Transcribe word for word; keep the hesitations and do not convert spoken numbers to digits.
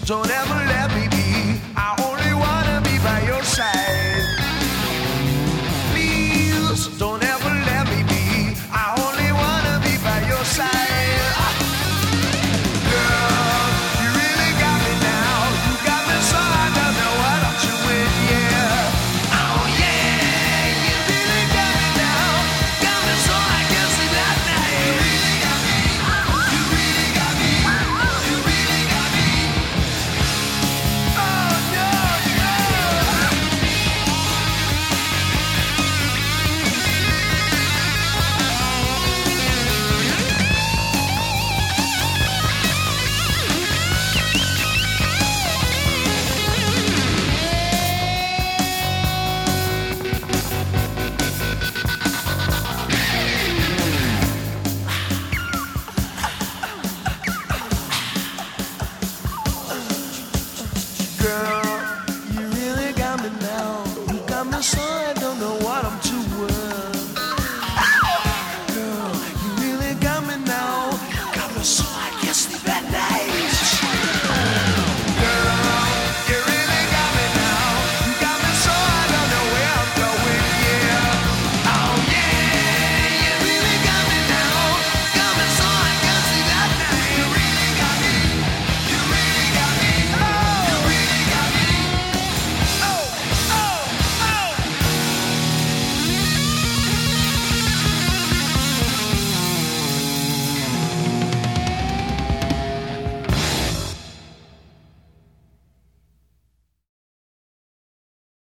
don't ever let me be. I only wanna be by your side. Please don't ever let me be. I only wanna be by your side. Girl, you really got me now. You got me so I don't know what I'm doing, yeah. Oh yeah, you really got me now. Got me so I can't sleep at night. You really got me. You really got me. You really got me. Oh no, no. Girl, you really got me now. You got me so I don't know what I'm doing. Girl, you really got me now. You got me so